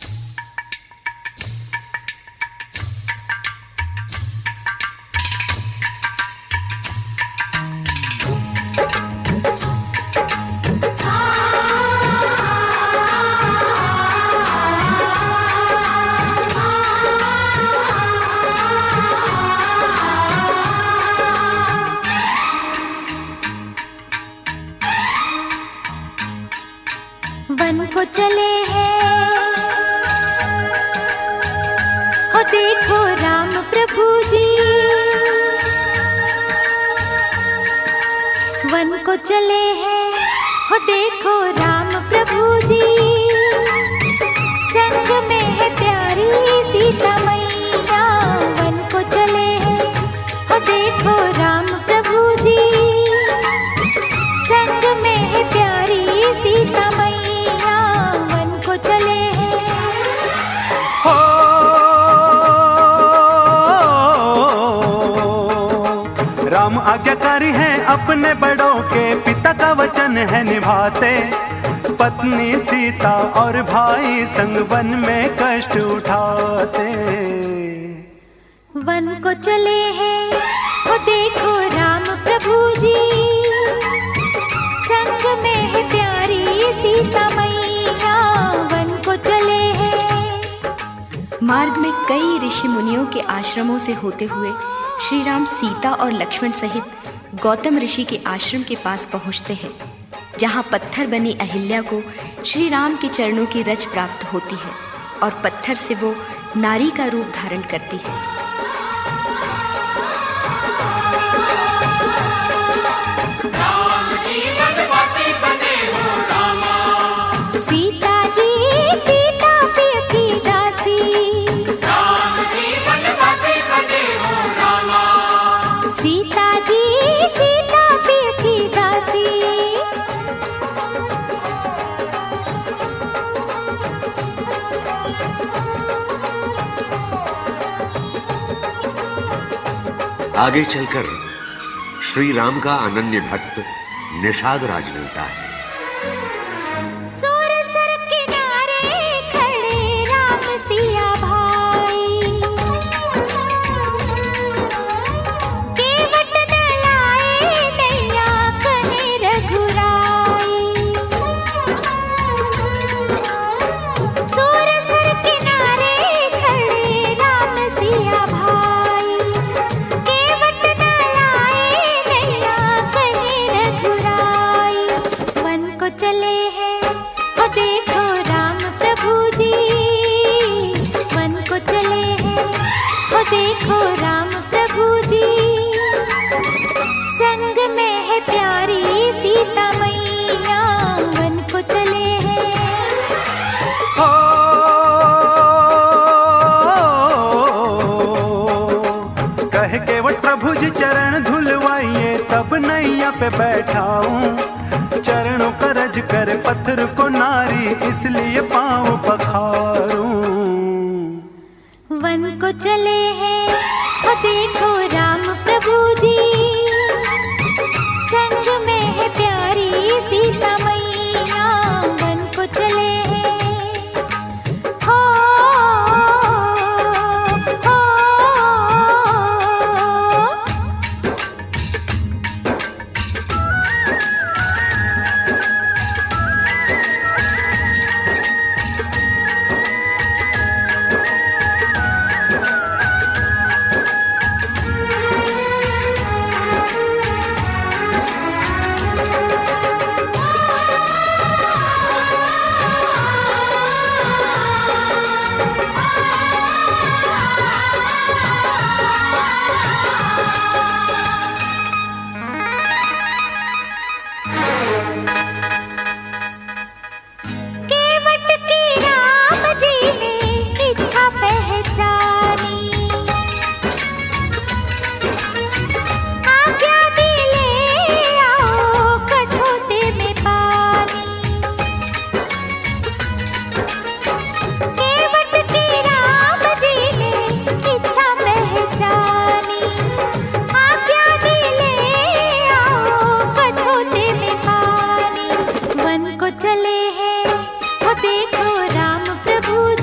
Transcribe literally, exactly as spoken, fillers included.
One को चले हैं, हो देखो राम प्रभु जी। वन को चले हैं, हो देखो राम प्रभु जी। संग में है प्यारी सीता मैया। वन को चले हैं, हो देखो राम प्रभु जी। संग में है प्यारी सीता मैया। राम आज्ञाकारी हैं, अपने बड़ों के पिता का वचन है निभाते। पत्नी सीता और भाई संग वन में कष्ट उठाते। वन को चले हैं, वो देखो राम प्रभु जी। संग में है प्यारी सीता मैया। वन को चले हैं। मार्ग में कई ऋषि मुनियों के आश्रमों से होते हुए श्री राम सीता और लक्ष्मण सहित गौतम ऋषि के आश्रम के पास पहुंचते हैं, जहां पत्थर बनी अहिल्या को श्री राम के चरणों की रज प्राप्त होती है और पत्थर से वो नारी का रूप धारण करती है। सीता जी सीता प्रिय की दासी। सीता जी सीता प्रिय की दासी। आगे चलकर श्री राम का अनन्य भक्त निषाद राज मिलता है। सूरसर किनारे खड़े राम सिया भाई। केवट दलाए नैया कहे रघुराई। सूरसर किनारे खड़े राम सिया भाई। केवट दलाए नैया कहे रघुराई। वन को चले हैं, वो देखो राम प्रभु जी। वन को चले हैं, वो देखो राम प्रभु जी। संग में है प्यारी सीता मैया। वन को चले हैं। हो कह केवट प्रभु जी चरण धुलवाइए, तब नैया पे बैठाऊं। चरणों का रज कर पत्थर को नारी, इसलिए पाँव पखारूं। वन को चले हैं, वो देखो राम प्रभु जी। संग में है प्यारी सीता मैया। वन को चले हैं। हो, हो, केवट की राम जी ने इच्छा पहचानी। आज्ञा दी ले आओ कठोते में पानी। केवट की राम जी ने इच्छा पहचानी। आज्ञा दी ले आओ कठोते में पानी। वन को चले हैं, वो देखो राम प्रभु